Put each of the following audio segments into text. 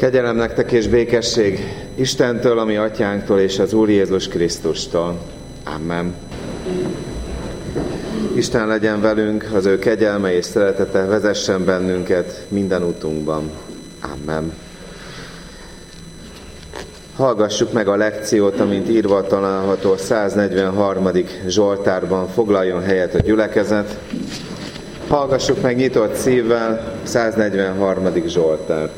Kegyelem nektek és békesség Istentől, a mi atyánktól és az Úr Jézus Krisztustól. Amen. Isten legyen velünk, az ő kegyelme és szeretete vezessen bennünket minden útunkban. Amen. Hallgassuk meg a lekciót, amint írva található 143. Zsoltárban. Foglaljon helyet a gyülekezet. Hallgassuk meg nyitott szívvel 143. Zsoltárt.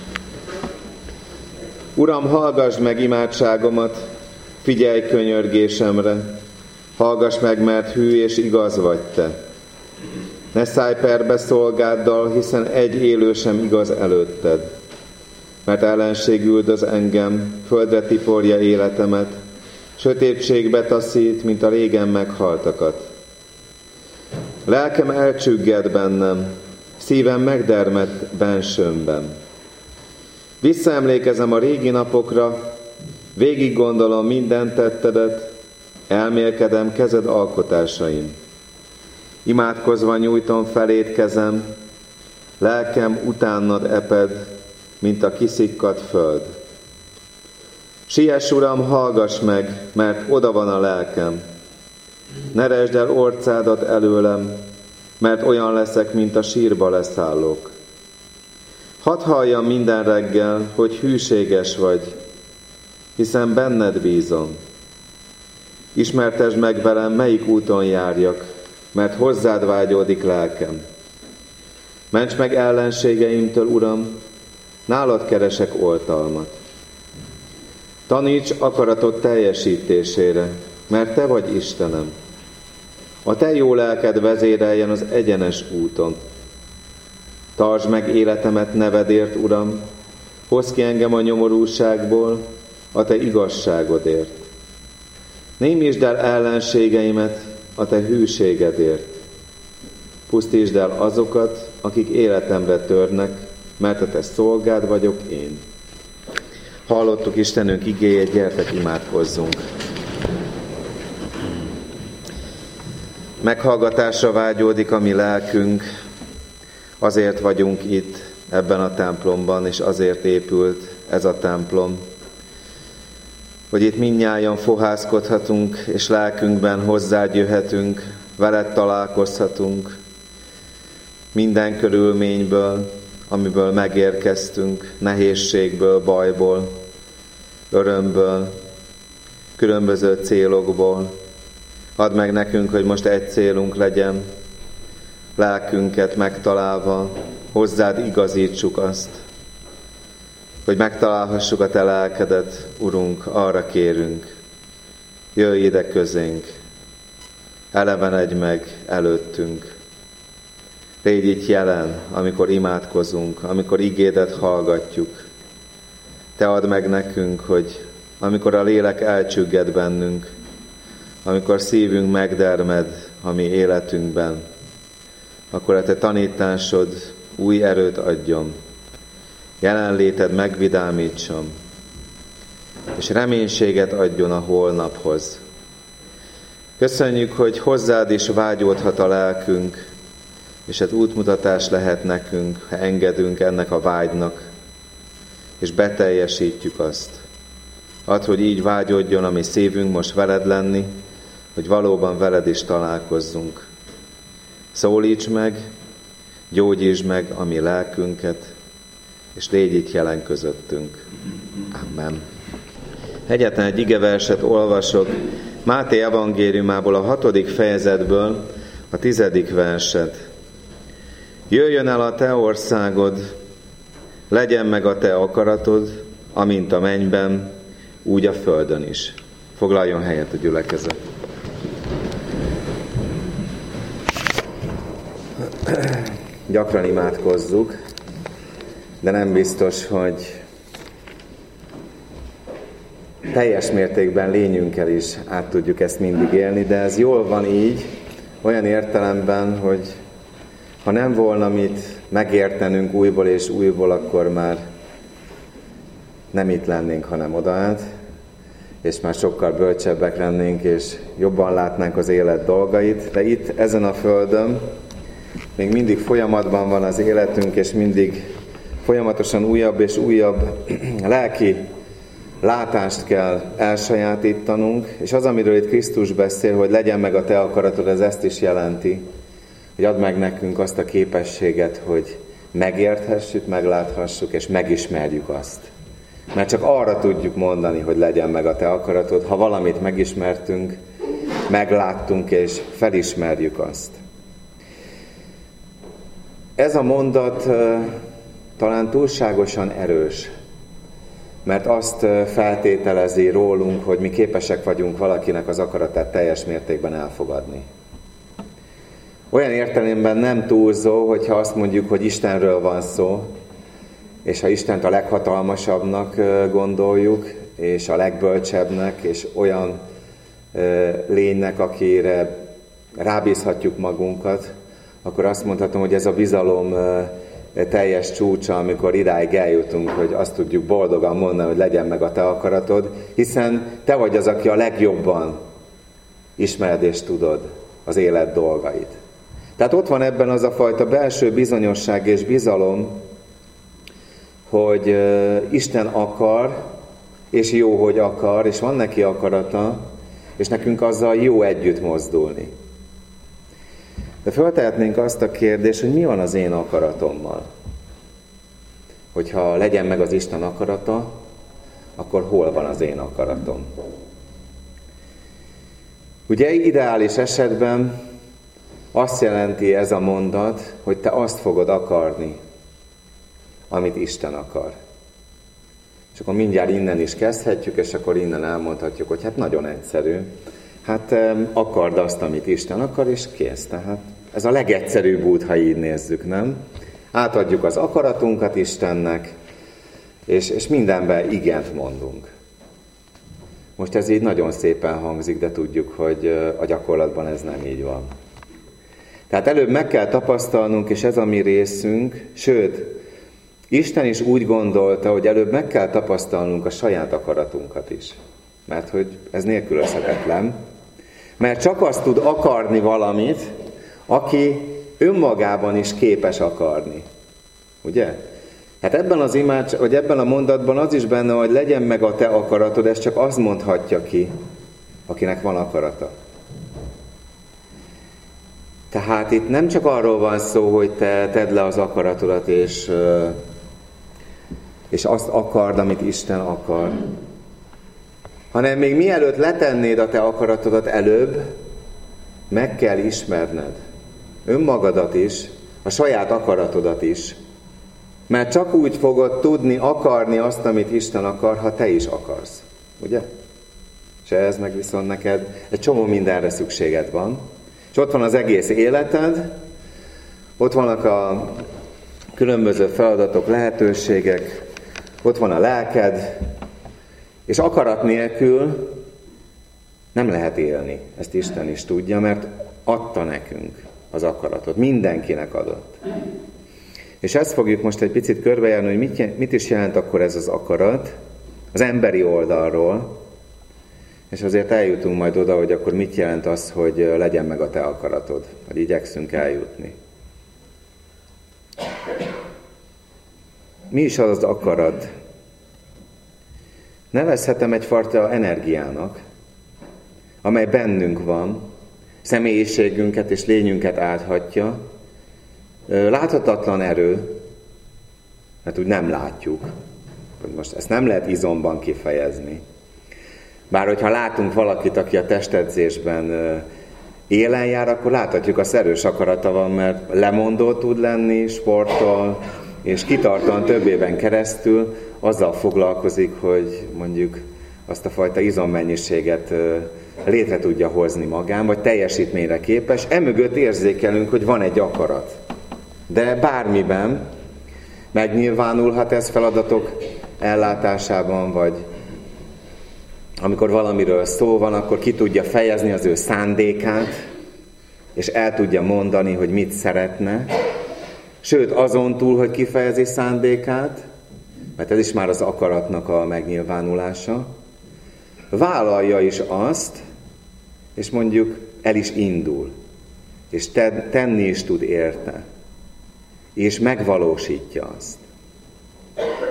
Uram, hallgass meg imádságomat, figyelj könyörgésemre, hallgass meg, mert hű és igaz vagy te. Ne szállj perbe szolgáddal, hiszen egy élő sem igaz előtted. Mert ellenség üldöz engem, földre tiporja életemet, sötétségbe taszít, mint a régen meghaltakat. Lelkem elcsügged bennem, szívem megdermed bensőmben. Visszaemlékezem a régi napokra, végig gondolom minden tettedet, elmélkedem kezed alkotásaim. Imádkozva nyújtom feléd kezem, lelkem utánad eped, mint a kiszikkadt föld. Siess, Uram, hallgass meg, mert oda van a lelkem. Ne resd el orcádat előlem, mert olyan leszek, mint a sírba leszállók. Hadd halljam minden reggel, hogy hűséges vagy, hiszen benned bízom. Ismertesd meg velem, melyik úton járjak, mert hozzád vágyódik lelkem. Ments meg ellenségeimtől, Uram, nálad keresek oltalmat. Taníts akaratot teljesítésére, mert te vagy Istenem. A te jó lelked vezéreljen az egyenes úton. Tartsd meg életemet nevedért, Uram, hozz ki engem a nyomorúságból, a te igazságodért. Némítsd el ellenségeimet a te hűségedért. Pusztítsd el azokat, akik életemre törnek, mert a te szolgád vagyok én. Hallottuk Istenünk igéjét, gyertek, imádkozzunk. Meghallgatásra vágyódik a mi lelkünk, azért vagyunk itt ebben a templomban, és azért épült ez a templom, hogy itt mindnyájan fohászkodhatunk, és lelkünkben hozzád jöhetünk, veled találkozhatunk, minden körülményből, amiből megérkeztünk, nehézségből, bajból, örömből, különböző célokból. Add meg nekünk, hogy most egy célunk legyen, lelkünket megtalálva, hozzád igazítsuk azt, hogy megtalálhassuk a te lelkedet, Urunk, arra kérünk. Jöjj ide közénk, elevenedj meg előttünk. Légy itt jelen, amikor imádkozunk, amikor igédet hallgatjuk. Te add meg nekünk, hogy amikor a lélek elcsügged bennünk, amikor szívünk megdermed a mi életünkben, akkor a te tanításod új erőt adjon, jelenléted megvidámítson, és reménységet adjon a holnaphoz. Köszönjük, hogy hozzád is vágyódhat a lelkünk, és ez útmutatás lehet nekünk, ha engedünk ennek a vágynak, és beteljesítjük azt. Add, hogy így vágyódjon a mi szívünk most veled lenni, hogy valóban veled is találkozzunk. Szólíts meg, gyógyítsd meg a mi lelkünket, és légy itt jelen közöttünk. Amen. Egyetlen egy igeverset olvasok, Máté evangéliumából a 6. fejezetből a 10. verset. Jöjjön el a te országod, legyen meg a te akaratod, amint a mennyben, úgy a földön is. Foglaljon helyet a gyülekezet. Gyakran imádkozzuk, de nem biztos, hogy teljes mértékben lényünkkel is át tudjuk ezt mindig élni, de ez jól van így, olyan értelemben, hogy ha nem volna mit megértenünk újból és újból, akkor már nem itt lennénk, hanem odaállt, és már sokkal bölcsebbek lennénk, és jobban látnánk az élet dolgait, de itt, ezen a földön még mindig folyamatban van az életünk, és mindig Folyamatosan újabb és újabb lelki látást kell elsajátítanunk, és az, amiről itt Krisztus beszél, hogy legyen meg a te akaratod, ez ezt is jelenti, hogy add meg nekünk azt a képességet, hogy megérthessük, megláthassuk, és megismerjük azt. Mert csak arra tudjuk mondani, hogy legyen meg a te akaratod, ha valamit megismertünk, megláttunk, és felismerjük azt. Ez a mondat talán túlságosan erős, mert azt feltételezi rólunk, hogy mi képesek vagyunk valakinek az akaratát teljes mértékben elfogadni. Olyan értelemben nem túlzó, hogyha azt mondjuk, hogy Istenről van szó, és ha Istent a leghatalmasabbnak gondoljuk, és a legbölcsebbnek, és olyan lénynek, akire rábízhatjuk magunkat, akkor azt mondhatom, hogy ez a bizalom teljes csúcsa, amikor idáig eljutunk, hogy azt tudjuk boldogan mondani, hogy legyen meg a te akaratod, hiszen te vagy az, aki a legjobban ismered és tudod az élet dolgait. Tehát ott van ebben az a fajta belső bizonyosság és bizalom, hogy Isten akar, és jó, hogy akar, és van neki akarata, és nekünk azzal jó együtt mozdulni. De feltehetnénk azt a kérdést, hogy mi van az én akaratommal? Hogyha legyen meg az Isten akarata, akkor hol van az én akaratom? Ugye ideális esetben azt jelenti ez a mondat, hogy te azt fogod akarni, amit Isten akar. És akkor mindjárt innen is kezdhetjük, és akkor innen elmondhatjuk, hogy hát nagyon egyszerű. Hát akard azt, amit Isten akar, és kész. Tehát ez a legegyszerűbb út, ha így nézzük, nem? Átadjuk az akaratunkat Istennek, és mindenben igent mondunk. Most ez így nagyon szépen hangzik, de tudjuk, hogy a gyakorlatban ez nem így van. Tehát előbb meg kell tapasztalnunk, és ez a mi részünk, sőt, Isten is úgy gondolta, hogy előbb meg kell tapasztalnunk a saját akaratunkat is. Mert hogy ez nélkülözhetetlen. Mert csak azt tud akarni valamit, aki önmagában is képes akarni. Ugye? Hát ebben a mondatban az is benne, hogy legyen meg a te akaratod, ez csak az mondhatja ki, akinek van akarata. Tehát itt nem csak arról van szó, hogy te tedd le az akaratodat, és azt akard, amit Isten akar, hanem még mielőtt letennéd a te akaratodat előbb, meg kell ismerned önmagadat is, a saját akaratodat is. Mert csak úgy fogod tudni akarni azt, amit Isten akar, ha te is akarsz. Ugye? És ez meg viszont neked egy csomó mindenre szükséged van. És ott van az egész életed, ott vannak a különböző feladatok, lehetőségek, ott van a lelked, és akarat nélkül nem lehet élni. Ezt Isten is tudja, mert adta nekünk az akaratot. Mindenkinek adott. És ezt fogjuk most egy picit körbejárni, hogy mit is jelent akkor ez az akarat az emberi oldalról, és azért eljutunk majd oda, hogy akkor mit jelent az, hogy legyen meg a te akaratod, vagy igyekszünk eljutni. Mi is az akarat? Nevezhetem egyfajta energiának, amely bennünk van, személyiségünket és lényünket áthatja. Láthatatlan erő, mert úgy nem látjuk. Most ezt nem lehet izomban kifejezni. Bár hogyha látunk valakit, aki a testedzésben élen jár, akkor láthatjuk, az erős akarata van, mert lemondó tud lenni, sportol, és kitartóan több éven keresztül azzal foglalkozik, hogy mondjuk azt a fajta izommennyiséget létre tudja hozni magán, vagy teljesítményre képes. Emögött érzékelünk, hogy van egy akarat. De bármiben megnyilvánulhat ez feladatok ellátásában, vagy amikor valamiről szó van, akkor ki tudja fejezni az ő szándékát, és el tudja mondani, hogy mit szeretne. Sőt, azon túl, hogy kifejezi szándékát, mert ez is már az akaratnak a megnyilvánulása, vállalja is azt, és mondjuk el is indul, és tenni is tud érte, és megvalósítja azt.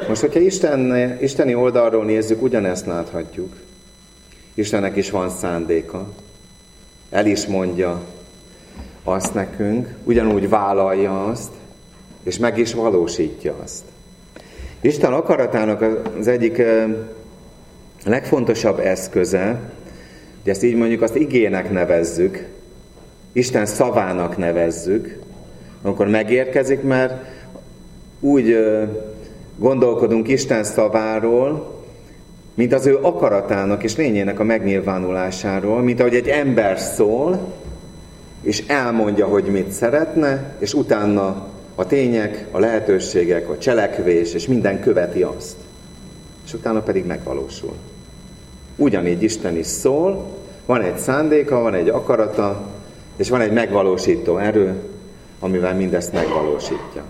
Most, hogyha isteni oldalról nézzük, ugyanezt láthatjuk. Istennek is van szándéka. El is mondja azt nekünk, ugyanúgy vállalja azt, és meg is valósítja azt. Isten akaratának az egyik legfontosabb eszköze, hogy ezt így mondjuk, azt igének nevezzük, Isten szavának nevezzük, amikor megérkezik, mert úgy gondolkodunk Isten szaváról, mint az ő akaratának és lényének a megnyilvánulásáról, mint ahogy egy ember szól, és elmondja, hogy mit szeretne, és utána a tények, a lehetőségek, a cselekvés, és minden követi azt. És utána pedig megvalósul. Ugyanígy Isten is szól, van egy szándéka, van egy akarata, és van egy megvalósító erő, amivel mindezt megvalósítja.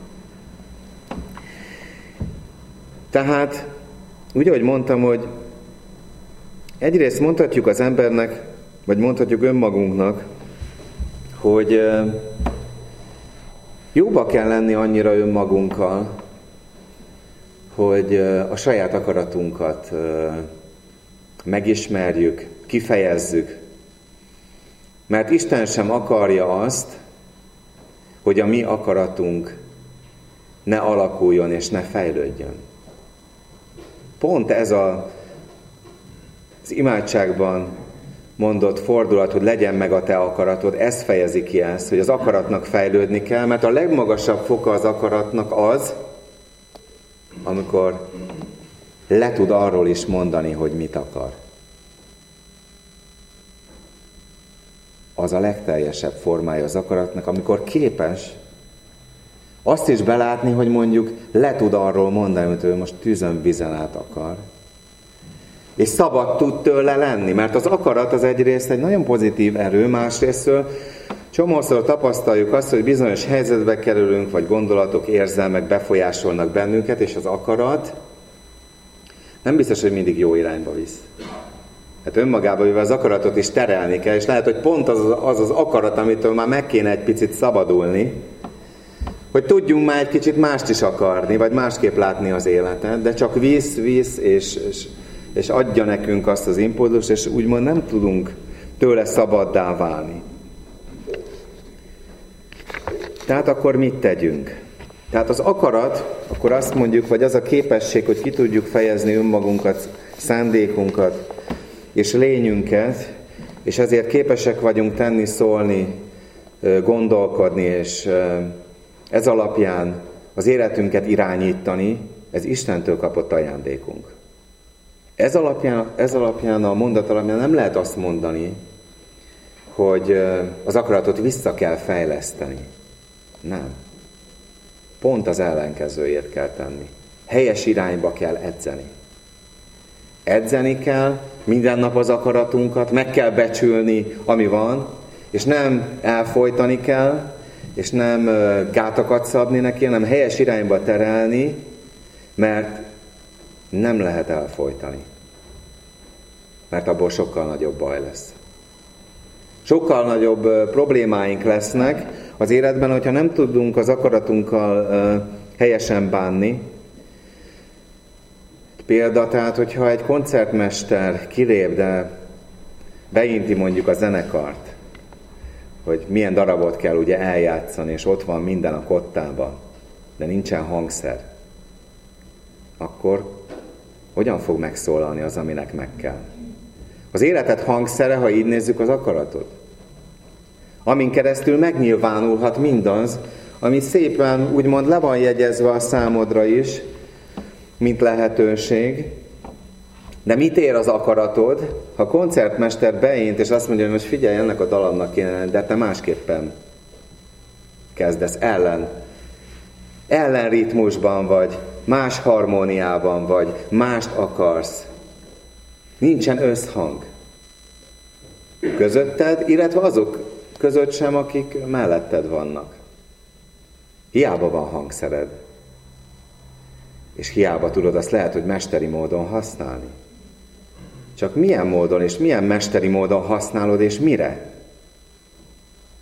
Tehát, úgy, ahogy mondtam, hogy egyrészt mondhatjuk az embernek, vagy mondhatjuk önmagunknak, hogy jóba kell lenni annyira önmagunkkal, hogy a saját akaratunkat megismerjük, kifejezzük. Mert Isten sem akarja azt, hogy a mi akaratunk ne alakuljon és ne fejlődjön. Pont ez az imádságban mondott fordulat, hogy legyen meg a te akaratod, ez fejezi ki ezt, hogy az akaratnak fejlődni kell, mert a legmagasabb foka az akaratnak az, amikor le tud arról is mondani, hogy mit akar. Az a legteljesebb formája az akaratnak, amikor képes azt is belátni, hogy mondjuk le tud arról mondani, hogy ő most tűzön vizen át akar. És szabad tud tőle lenni, mert az akarat az egyrészt egy nagyon pozitív erő, másrésztől csomószor tapasztaljuk azt, hogy bizonyos helyzetbe kerülünk, vagy gondolatok, érzelmek befolyásolnak bennünket, és az akarat nem biztos, hogy mindig jó irányba visz. Hát önmagában, mivel az akaratot is terelni kell, és lehet, hogy pont az akarat, amitől már meg kéne egy picit szabadulni, hogy tudjunk már egy kicsit mást is akarni, vagy másképp látni az életet, de csak visz, és adja nekünk azt az impulzust, és úgymond nem tudunk tőle szabaddá válni. Tehát akkor mit tegyünk? Tehát az akarat, akkor azt mondjuk, vagy az a képesség, hogy ki tudjuk fejezni önmagunkat, szándékunkat, és lényünket, és ezért képesek vagyunk tenni, szólni, gondolkodni, és ez alapján az életünket irányítani, ez Istentől kapott ajándékunk. Ez alapján, a mondat alapján nem lehet azt mondani, hogy az akaratot vissza kell fejleszteni. Nem. Pont az ellenkezőjét kell tenni. Helyes irányba kell edzeni. Edzeni kell minden nap az akaratunkat, meg kell becsülni, ami van, és nem elfojtani kell, és nem gátakat szabni neki, hanem helyes irányba terelni, mert nem lehet elfojtani. Mert abból sokkal nagyobb baj lesz. Sokkal nagyobb problémáink lesznek az életben, hogyha nem tudunk az akaratunkkal helyesen bánni. Példa, tehát, hogyha egy koncertmester kilép, de beinti mondjuk a zenekart, hogy milyen darabot kell ugye eljátszani, és ott van minden a kottában, de nincsen hangszer, akkor hogyan fog megszólalni az, aminek meg kell? Az életed hangszere, ha így nézzük, az akaratod. Amin keresztül megnyilvánulhat mindaz, ami szépen úgymond le van jegyezve a számodra is, mint lehetőség. De mit ér az akaratod, ha koncertmester beint, és azt mondja, hogy most figyelj, ennek a dalomnak kéne, de te másképpen kezdesz, ellen ritmusban vagy, más harmóniában vagy, mást akarsz. Nincsen összhang közötted, illetve azok között sem, akik melletted vannak. Hiába van hangszered. És hiába tudod azt lehet, hogy mesteri módon használni. Csak milyen módon és milyen mesteri módon használod, és mire?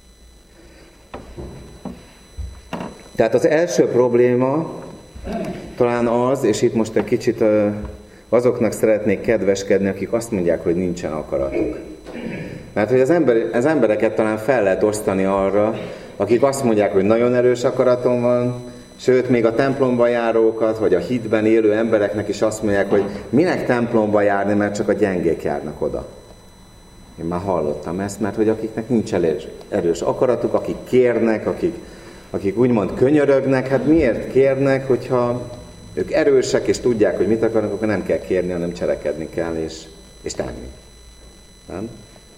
Tehát az első probléma, talán az, és itt most egy kicsit azoknak szeretnék kedveskedni, akik azt mondják, hogy nincsen akaratuk. Mert hogy az embereket talán fel lehet osztani arra, akik azt mondják, hogy nagyon erős akaratom van, sőt, még a templomba járókat, vagy a hitben élő embereknek is azt mondják, hogy minek templomba járni, mert csak a gyengék járnak oda. Én már hallottam ezt, mert hogy akiknek nincs erős akaratuk, akik kérnek, akik úgymond könyörögnek, hát miért kérnek, hogyha ők erősek, és tudják, hogy mit akarnak, akkor nem kell kérni, hanem cselekedni kell, és tenni. Nem?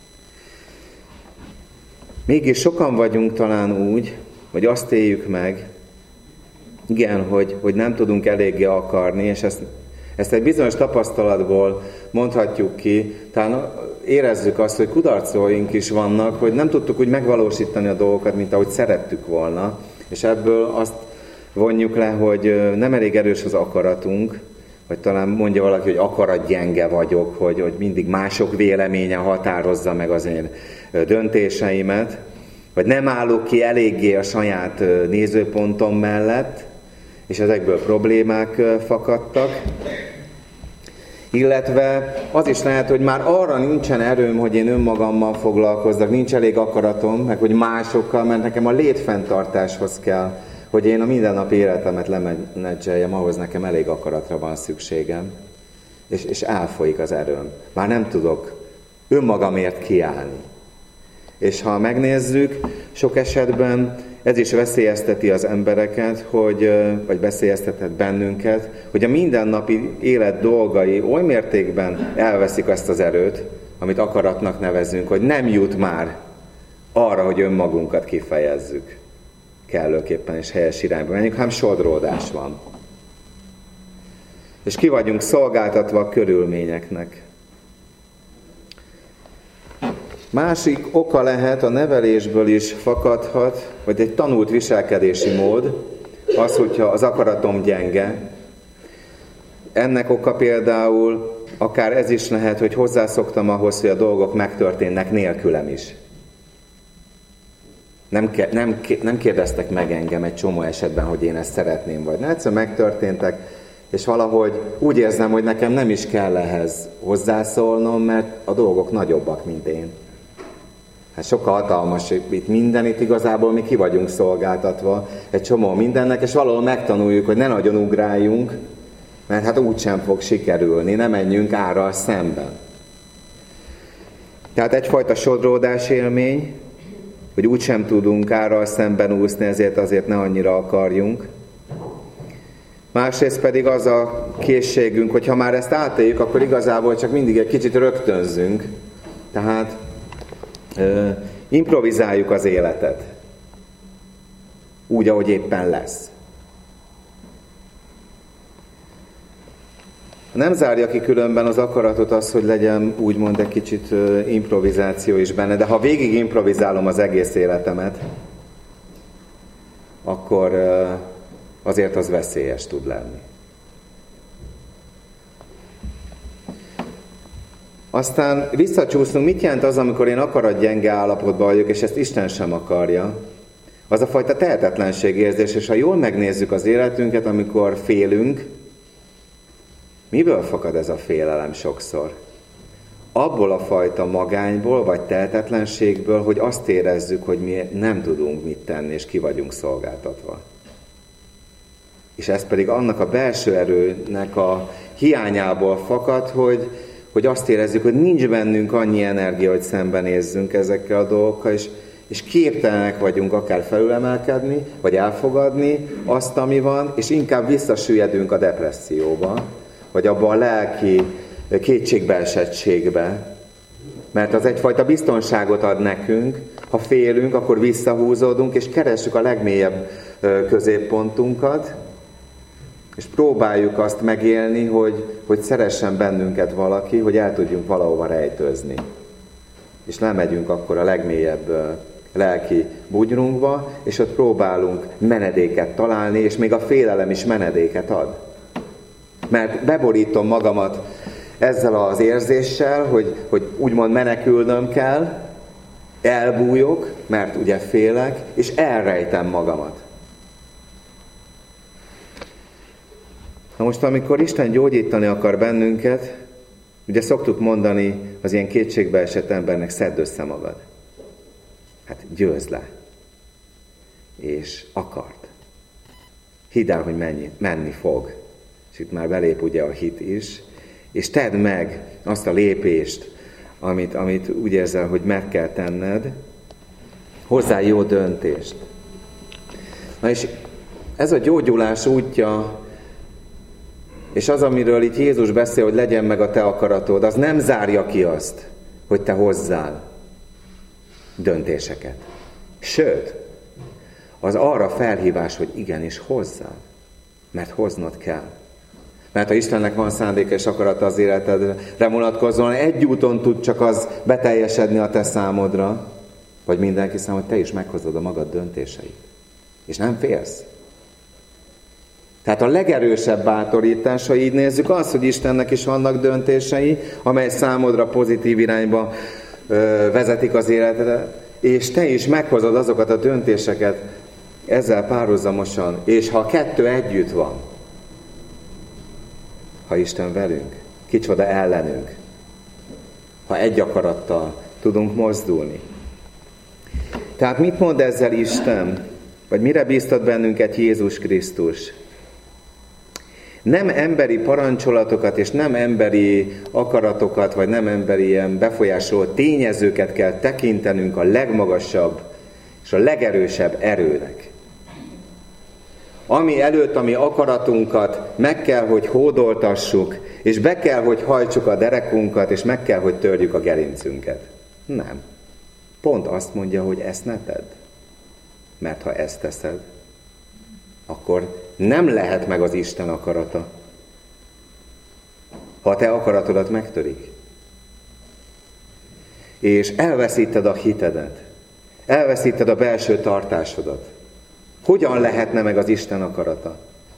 Mégis sokan vagyunk talán úgy, hogy azt éljük meg, igen, hogy nem tudunk eléggé akarni, és ezt egy bizonyos tapasztalatból mondhatjuk ki, talán érezzük azt, hogy kudarcaink is vannak, hogy nem tudtuk úgy megvalósítani a dolgokat, mint ahogy szerettük volna, és ebből azt vonjuk le, hogy nem elég erős az akaratunk, vagy talán mondja valaki, hogy akaratgyenge vagyok, hogy mindig mások véleménye határozza meg az én döntéseimet, vagy nem állok ki eléggé a saját nézőpontom mellett, és ezekből problémák fakadtak. Illetve az is lehet, hogy már arra nincsen erőm, hogy én önmagammal foglalkozzak, nincs elég akaratom, meg hogy másokkal, mert nekem a létfenntartáshoz kell, hogy én a mindennapi életemet lemenedzseljem, ahhoz nekem elég akaratra van szükségem, és elfolyik az erőm. Már nem tudok önmagamért kiállni. És ha megnézzük, sok esetben ez is veszélyezteti az embereket, vagy veszélyeztethet bennünket, hogy a mindennapi élet dolgai oly mértékben elveszik azt az erőt, amit akaratnak nevezünk, hogy nem jut már arra, hogy önmagunkat kifejezzük kellőképpen és helyes irányba menjünk, hanem sodródás van. És ki vagyunk szolgáltatva a körülményeknek. Másik oka lehet, a nevelésből is fakadhat, vagy egy tanult viselkedési mód, az, hogyha az akaratom gyenge. Ennek oka például akár ez is lehet, hogy hozzászoktam ahhoz, hogy a dolgok megtörténnek nélkülem is. Nem kérdeztek meg engem egy csomó esetben, hogy én ezt szeretném, vagy nem. Egyszerűen megtörténtek, és valahogy úgy érzem, hogy nekem nem is kell ehhez hozzászólnom, mert a dolgok nagyobbak, mint én. Hát sokkal hatalmas itt minden, itt igazából mi ki vagyunk szolgáltatva egy csomó mindennek, és valahol megtanuljuk, hogy ne nagyon ugráljunk, mert hát úgysem fog sikerülni, ne menjünk árral szemben. Tehát egyfajta sodródás élmény, hogy úgysem tudunk árral szemben úszni, ezért azért ne annyira akarjunk. Másrészt pedig az a készségünk, hogy ha már ezt átéljük, akkor igazából csak mindig egy kicsit rögtönzünk. Tehát improvizáljuk az életet. Úgy, ahogy éppen lesz. Nem zárja ki különben az akaratot az, hogy legyen úgymond egy kicsit improvizáció is benne, de ha végig improvizálom az egész életemet, akkor azért az veszélyes tud lenni. Aztán visszacsúszunk, mit jelent az, amikor én akaratgyenge állapotban vagyok, és ezt Isten sem akarja? Az a fajta tehetetlenségérzés, és ha jól megnézzük az életünket, amikor félünk, miből fakad ez a félelem sokszor? Abból a fajta magányból, vagy tehetetlenségből, hogy azt érezzük, hogy mi nem tudunk mit tenni, és ki vagyunk szolgáltatva. És ez pedig annak a belső erőnek a hiányából fakad, hogy azt érezzük, hogy nincs bennünk annyi energia, hogy szembenézzünk ezekkel a dolgokkal, és képtelenek vagyunk akár felülemelkedni, vagy elfogadni azt, ami van, és inkább visszasüllyedünk a depresszióba, vagy abba a lelki kétségbeesettségbe, mert az egyfajta biztonságot ad nekünk, ha félünk, akkor visszahúzódunk, és keressük a legmélyebb középpontunkat, és próbáljuk azt megélni, hogy szeressen bennünket valaki, hogy el tudjunk valahova rejtőzni. És lemegyünk akkor a legmélyebb lelki bugyrunkba, és ott próbálunk menedéket találni, és még a félelem is menedéket ad. Mert beborítom magamat ezzel az érzéssel, hogy úgymond menekülnöm kell, elbújok, mert ugye félek, és elrejtem magamat. Na most, amikor Isten gyógyítani akar bennünket, ugye szoktuk mondani az ilyen kétségbeesett embernek, szedd össze magad. Hát győzd le. És akard. Hidd el, hogy menni fog. És itt már belép ugye a hit is. És tedd meg azt a lépést, amit úgy érzel, hogy meg kell tenned. Hozzá jó döntést. Na és ez a gyógyulás útja, és az, amiről itt Jézus beszél, hogy legyen meg a te akaratod, az nem zárja ki azt, hogy te hozzál döntéseket. Sőt, az arra felhívás, hogy igenis hozzál, mert hoznod kell. Mert ha Istennek van szándéka és akarata az életedre vonatkozóan, egy úton tud csak az beteljesedni a te számodra, vagy mindenki számára, hogy te is meghozod a magad döntéseit. És nem félsz. Tehát a legerősebb bátorítás, ha így nézzük, az, hogy Istennek is vannak döntései, amely számodra pozitív irányba vezetik az életedet, és te is meghozod azokat a döntéseket ezzel párhuzamosan, és ha a kettő együtt van, ha Isten velünk, kicsoda ellenünk, ha egy akarattal tudunk mozdulni. Tehát mit mond ezzel Isten? Vagy mire bíztat bennünket Jézus Krisztus? Nem emberi parancsolatokat és nem emberi akaratokat, vagy nem emberi ilyen befolyásoló tényezőket kell tekintenünk a legmagasabb és a legerősebb erőnek. Ami előtt a mi akaratunkat meg kell, hogy hódoltassuk, és be kell, hogy hajtsuk a derekunkat, és meg kell, hogy törjük a gerincünket. Nem. Pont azt mondja, hogy ezt ne tedd. Mert ha ezt teszed, akkor nem lehet meg az Isten akarata. Ha a te akaratodat megtörik. És elveszíted a hitedet. Elveszíted a belső tartásodat. Hogyan lehetne meg az Isten akarata?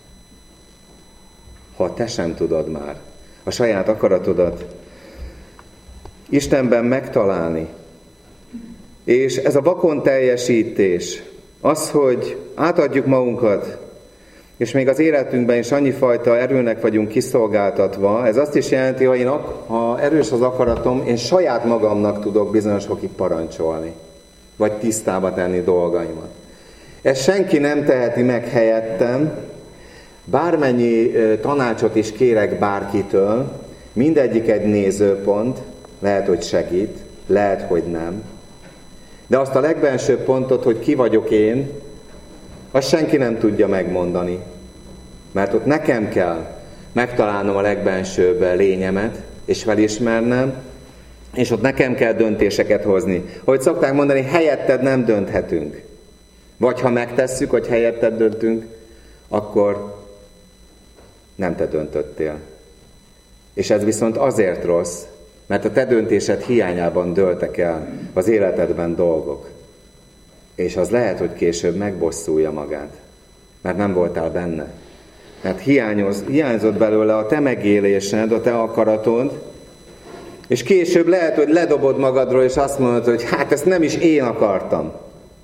Ha te sem tudod már a saját akaratodat Istenben megtalálni. És ez a vakon teljesítés, az, hogy átadjuk magunkat, és még az életünkben is annyifajta erőnek vagyunk kiszolgáltatva, ez azt is jelenti, hogy ha erős az akaratom, én saját magamnak tudok bizonyos fokig parancsolni, vagy tisztába tenni dolgaimat. Ezt senki nem teheti meg helyettem, bármennyi tanácsot is kérek bárkitől, mindegyik egy nézőpont, lehet, hogy segít, lehet, hogy nem. De azt a legbensőbb pontot, hogy ki vagyok én, azt senki nem tudja megmondani. Mert ott nekem kell megtalálnom a legbensőbb lényemet, és felismernem, és ott nekem kell döntéseket hozni. Ahogy szokták mondani, helyetted nem dönthetünk. Vagy ha megtesszük, hogy helyetted döntünk, akkor nem te döntöttél. És ez viszont azért rossz, mert a te döntésed hiányában dőltek el az életedben dolgok. És az lehet, hogy később megbosszulja magát, mert nem voltál benne. Mert hiányzott belőle a te megélésed, a te akaratod, és később lehet, hogy ledobod magadról, és azt mondod, hogy hát ezt nem is én akartam.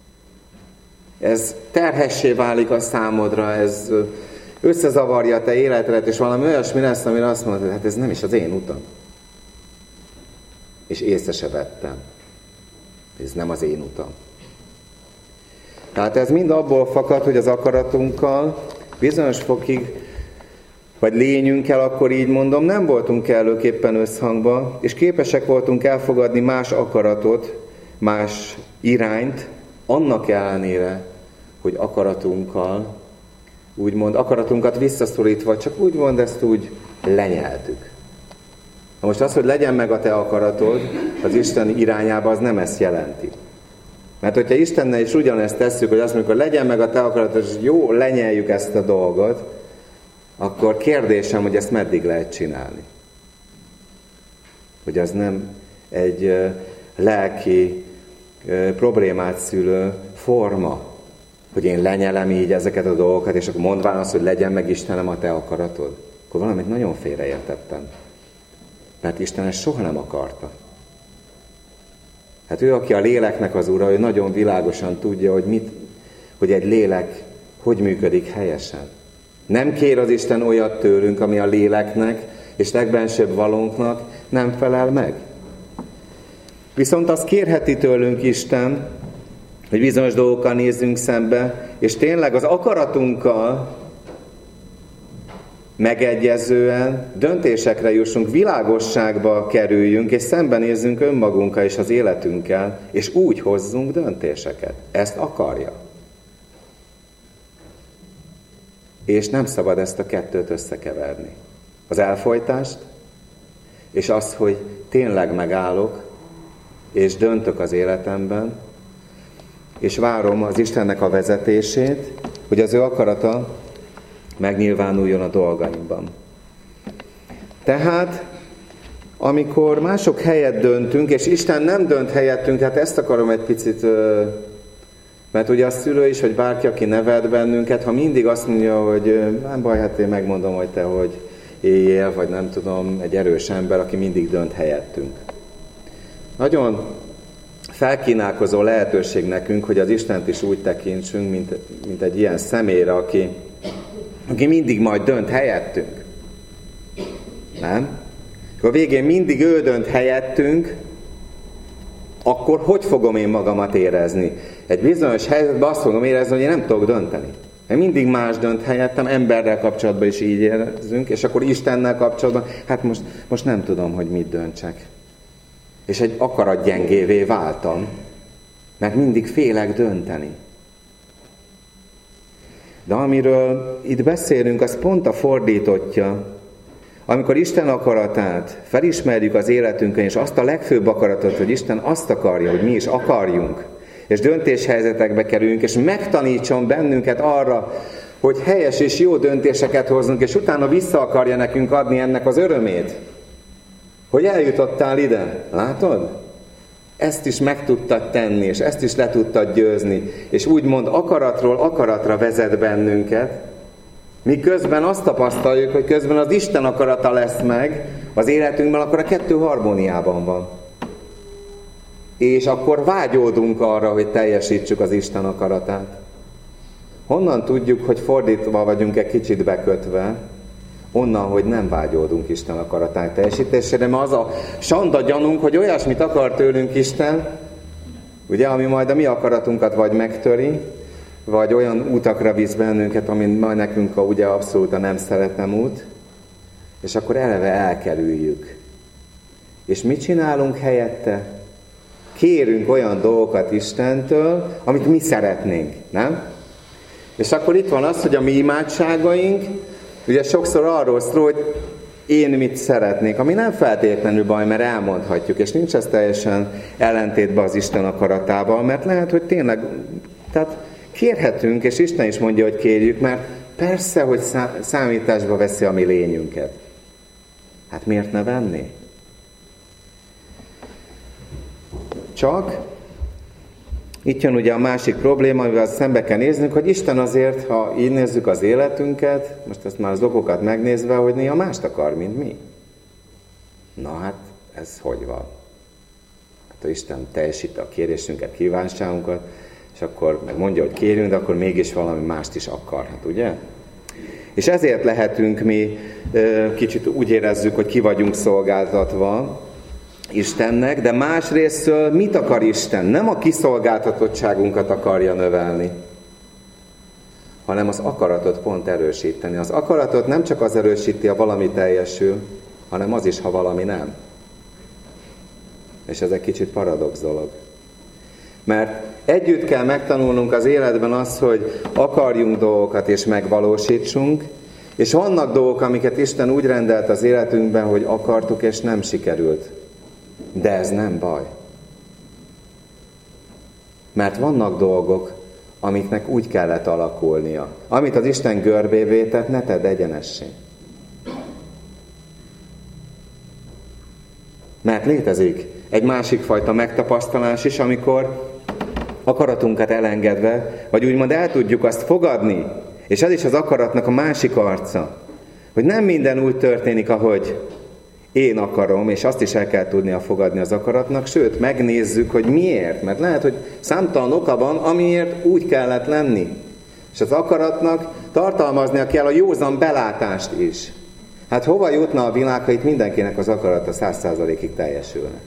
Ez terhessé válik a számodra, ez összezavarja a te életedet, és valami olyasmi lesz, amire azt mondod, hogy hát ez nem is az én utam. És észre se vettem. Ez nem az én utam. Tehát ez mind abból fakad, hogy az akaratunkkal bizonyos fokig, vagy lényünkkel, akkor így mondom, nem voltunk kellőképpen összhangba, és képesek voltunk elfogadni más akaratot, más irányt, annak ellenére, hogy akaratunkkal, úgymond akaratunkat visszaszorítva, csak úgymond ezt úgy lenyeltük. Na most az, hogy legyen meg a te akaratod az Isten irányába, az nem ezt jelenti. Mert hogyha Istennel is ugyanezt tesszük, hogy azt mondjuk, hogy legyen meg a te akaratod, és jó, lenyeljük ezt a dolgot, akkor kérdésem, hogy ezt meddig lehet csinálni. Hogy az nem egy lelki problémát szülő forma, hogy én lenyelem így ezeket a dolgokat, és akkor mondván azt, hogy legyen meg Istenem a te akaratod. Akkor valamit nagyon félreértettem. Mert Isten ezt soha nem akarta. Hát ő, aki a léleknek az ura, ő nagyon világosan tudja, hogy egy lélek hogy működik helyesen. Nem kér az Isten olyat tőlünk, ami a léleknek és legbensőbb valónknak nem felel meg. Viszont azt kérheti tőlünk Isten, hogy bizonyos dolgokkal nézzünk szembe, és tényleg az akaratunkkal megegyezően döntésekre jussunk, világosságba kerüljünk, és szembenézzünk önmagunkkal és az életünkkel, és úgy hozzunk döntéseket. Ezt akarja. És nem szabad ezt a kettőt összekeverni. Az elfojtást, és azt, hogy tényleg megállok, és döntök az életemben, és várom az Istennek a vezetését, hogy az ő akarata megnyilvánuljon a dolgaimban. Tehát, amikor mások helyett döntünk, és Isten nem dönt helyettünk, hát ezt akarom egy picit, mert ugye a szülő is, hogy bárki, aki nevet bennünket, ha mindig azt mondja, hogy nem baj, hát én megmondom, hogy te hogy éljél, vagy nem tudom, egy erős ember, aki mindig dönt helyettünk. Nagyon felkínálkozó lehetőség nekünk, hogy az Istent is úgy tekintsünk, mint egy ilyen személyre, aki mindig majd dönt helyettünk. Nem? Ha a végén mindig ő dönt helyettünk, akkor hogy fogom én magamat érezni? Egy bizonyos helyzetben azt fogom érezni, hogy én nem tudok dönteni. Mert mindig más dönt helyettem, emberrel kapcsolatban is így érezzünk, és akkor Istennel kapcsolatban, hát most nem tudom, hogy mit döntsek. És egy akaratgyengévé váltam, mert mindig félek dönteni. De amiről itt beszélünk, az pont a fordítottja. Amikor Isten akaratát felismerjük az életünkön, és azt a legfőbb akaratot, hogy Isten azt akarja, hogy mi is akarjunk, és döntéshelyzetekbe kerüljünk, és megtanítson bennünket arra, hogy helyes és jó döntéseket hozzunk, és utána vissza akarja nekünk adni ennek az örömét. Hogy eljutottál ide, látod? Ezt is meg tudtad tenni, és ezt is le tudtad győzni, és úgymond akaratról akaratra vezet bennünket, miközben azt tapasztaljuk, hogy közben az Isten akarata lesz meg az életünkben, akkor a kettő harmóniában van. És akkor vágyódunk arra, hogy teljesítsük az Isten akaratát. Honnan tudjuk, hogy fordítva vagyunk egy kicsit bekötve? Onnan, hogy nem vágyódunk Isten akaratát teljesítésére, mert az a sanda gyanunk, hogy olyasmit akar tőlünk Isten, ugye, ami majd a mi akaratunkat vagy megtöri, vagy olyan utakra visz bennünket, ami majd nekünk ugye abszolút a nem szeretem út, és akkor eleve elkerüljük. És mit csinálunk helyette? Kérünk olyan dolgokat Istentől, amit mi szeretnénk, nem? És akkor itt van az, hogy a mi imádságaink, ugye sokszor arról szól, hogy én mit szeretnék, ami nem feltétlenül baj, mert elmondhatjuk, és nincs ez teljesen ellentétben az Isten akaratával, mert lehet, hogy tényleg, tehát kérhetünk, és Isten is mondja, hogy kérjük, mert persze, hogy számításba veszi a mi lényünket. Hát miért ne venné? Csak itt jön ugye a másik probléma, amivel szembe kell néznünk, hogy Isten azért, ha így nézzük az életünket, most ezt már az okokat megnézve, hogy néha mást akar, mint mi. Na hát, ez hogy van? Hát ha Isten teljesíti a kérésünket, kívánságunkat, és akkor meg mondja, hogy kérjünk, de akkor mégis valami mást is akar, hát ugye? És ezért lehetünk mi kicsit úgy érezzük, hogy ki vagyunk szolgáltatva Istennek, de másrésztől mit akar Isten? Nem a kiszolgáltatottságunkat akarja növelni, hanem az akaratot pont erősíteni. Az akaratot nem csak az erősíti, ha valami teljesül, hanem az is, ha valami nem. És ez egy kicsit paradox dolog. Mert együtt kell megtanulnunk az életben azt, hogy akarjunk dolgokat és megvalósítsunk, és vannak dolgok, amiket Isten úgy rendelt az életünkben, hogy akartuk és nem sikerült. De ez nem baj. Mert vannak dolgok, amiknek úgy kellett alakulnia. Amit az Isten görbévé tett, ne tedd egyenessé. Mert létezik egy másik fajta megtapasztalás is, amikor akaratunkat elengedve, vagy úgymond el tudjuk azt fogadni, és ez is az akaratnak a másik arca, hogy nem minden úgy történik, ahogy én akarom, és azt is el kell tudnia fogadni az akaratnak, sőt, megnézzük, hogy miért, mert lehet, hogy számtalan oka van, amiért úgy kellett lenni. És az akaratnak tartalmaznia kell a józan belátást is. Hát hova jutna a világ, ha itt mindenkinek az akarata 100%-ig teljesülne?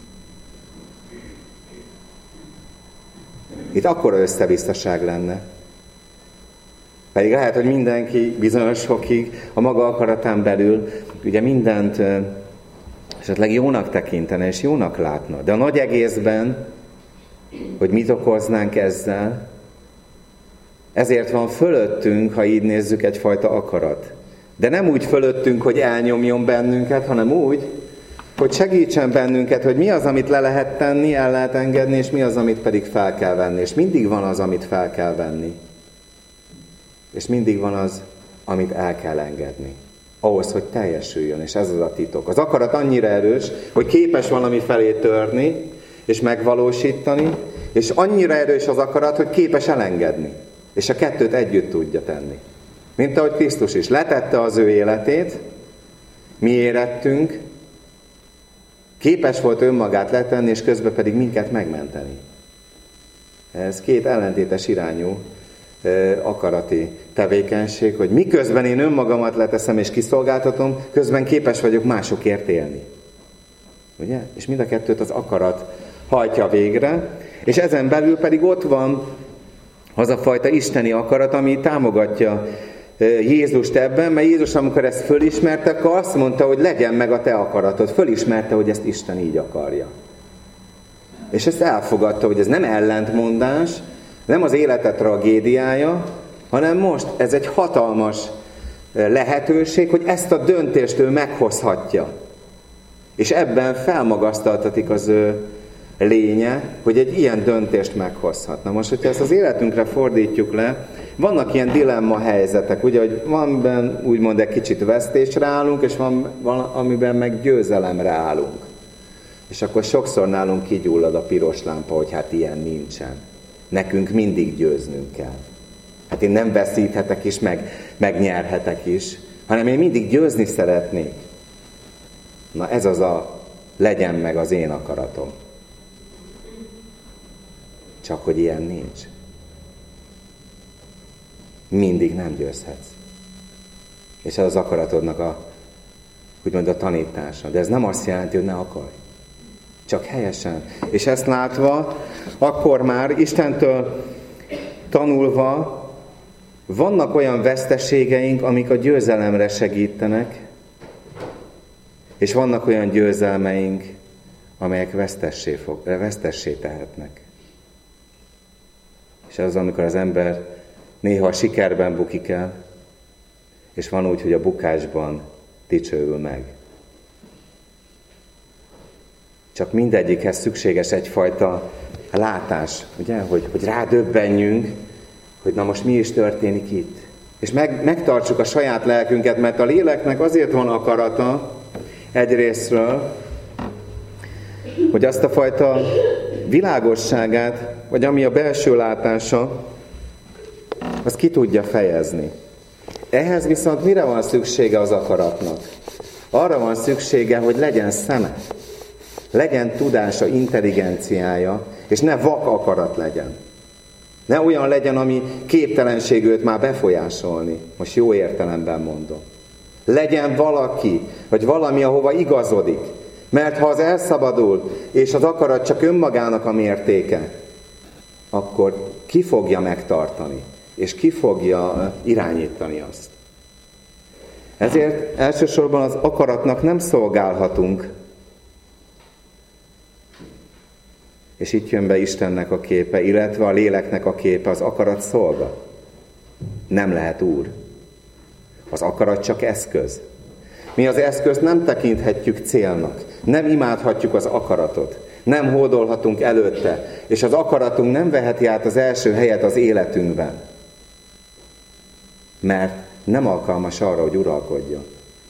Itt akkora összevisszaság lenne. Pedig lehet, hogy mindenki bizonyos fokig a maga akaratán belül ugye mindent esetleg jónak tekintene és jónak látna. De a nagy egészben, hogy mit okoznánk ezzel, ezért van fölöttünk, ha így nézzük, egyfajta akarat. De nem úgy fölöttünk, hogy elnyomjon bennünket, hanem úgy, hogy segítsen bennünket, hogy mi az, amit le lehet tenni, el lehet engedni, és mi az, amit pedig fel kell venni. És mindig van az, amit fel kell venni. És mindig van az, amit el kell engedni. Ahhoz, hogy teljesüljön, és ez az a titok. Az akarat annyira erős, hogy képes valami felé törni, és megvalósítani, és annyira erős az akarat, hogy képes elengedni. És a kettőt együtt tudja tenni. Mint ahogy Krisztus is letette az ő életét, mi érettünk, képes volt önmagát letenni, és közben pedig minket megmenteni. Ez két ellentétes irányú akarati tevékenység, hogy miközben én önmagamat leteszem és kiszolgáltatom, közben képes vagyok másokért élni. Ugye? És mind a kettőt az akarat hajtja végre, és ezen belül pedig ott van az a fajta isteni akarat, ami támogatja Jézust ebben, mert Jézus, amikor ezt fölismerte, akkor azt mondta, hogy legyen meg a te akaratod. Fölismerte, hogy ezt Isten így akarja. És ezt elfogadta, hogy ez nem ellentmondás, nem az élete tragédiája, hanem most ez egy hatalmas lehetőség, hogy ezt a döntést ő meghozhatja. És ebben felmagasztaltatik az ő lénye, hogy egy ilyen döntést meghozhatna. Most, hogyha ezt az életünkre fordítjuk le, vannak ilyen dilemma helyzetek, ugye, hogy van benne úgymond egy kicsit vesztésre állunk, és van amiben meg győzelemre állunk. És akkor sokszor nálunk kigyullad a piros lámpa, hogy hát ilyen nincsen. Nekünk mindig győznünk kell. Hát én nem veszíthetek is, megnyerhetek is, hanem én mindig győzni szeretnék. Na ez az a legyen meg az én akaratom. Csak hogy ilyen nincs. Mindig nem győzhetsz. És ez az akaratodnak úgymond a tanítása. De ez nem azt jelenti, hogy ne akarj. Csak helyesen. És ezt látva, akkor már Istentől tanulva vannak olyan veszteségeink, amik a győzelemre segítenek, és vannak olyan győzelmeink, amelyek vesztessé tehetnek. És az, amikor az ember néha a sikerben bukik el, és van úgy, hogy a bukásban dicsőül meg. Csak mindegyikhez szükséges egyfajta látás, ugye? Hogy rádöbbenjünk, hogy na most mi is történik itt. És megtartsuk a saját lelkünket, mert a léleknek azért van akarata egyrészről, hogy azt a fajta világosságát, vagy ami a belső látása, azt ki tudja fejezni. Ehhez viszont mire van szüksége az akaratnak? Arra van szüksége, hogy legyen szeme, legyen tudása, intelligenciája, és ne vak akarat legyen. Ne olyan legyen, ami képtelenség őt már befolyásolni. Most jó értelemben mondom. Legyen valaki, vagy valami, ahova igazodik. Mert ha az elszabadul, és az akarat csak önmagának a mértéke, akkor ki fogja megtartani, és ki fogja irányítani azt. Ezért elsősorban az akaratnak nem szolgálhatunk. És itt jön be Istennek a képe, illetve a léleknek a képe, az akarat szolga. Nem lehet úr. Az akarat csak eszköz. Mi az eszközt nem tekinthetjük célnak. Nem imádhatjuk az akaratot. Nem hódolhatunk előtte. És az akaratunk nem veheti át az első helyet az életünkben. Mert nem alkalmas arra, hogy uralkodjon.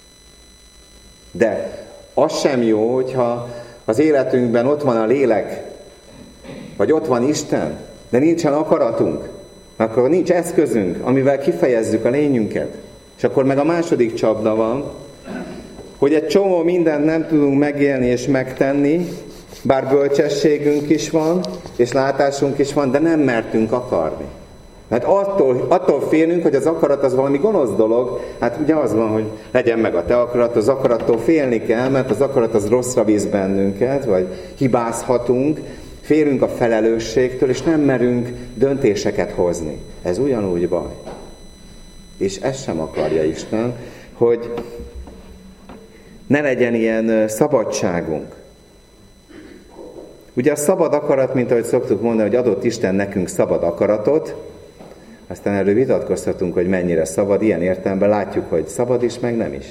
De az sem jó, hogyha az életünkben ott van a lélek, vagy ott van Isten, de nincsen akaratunk, akkor nincs eszközünk, amivel kifejezzük a lényünket. És akkor meg a második csapda van, hogy egy csomó mindent nem tudunk megélni és megtenni, bár bölcsességünk is van, és látásunk is van, de nem mertünk akarni. Mert attól félünk, hogy az akarat az valami gonosz dolog. Hát ugye az van, hogy legyen meg a te akarat, az akarattól félni kell, mert az akarat az rosszra visz bennünket, vagy hibázhatunk, félünk a felelősségtől, és nem merünk döntéseket hozni. Ez ugyanúgy baj. És ezt sem akarja Isten, hogy ne legyen ilyen szabadságunk. Ugye a szabad akarat, mint ahogy szoktuk mondani, hogy adott Isten nekünk szabad akaratot, aztán erről vitatkozhatunk, hogy mennyire szabad, ilyen értelemben látjuk, hogy szabad is, meg nem is.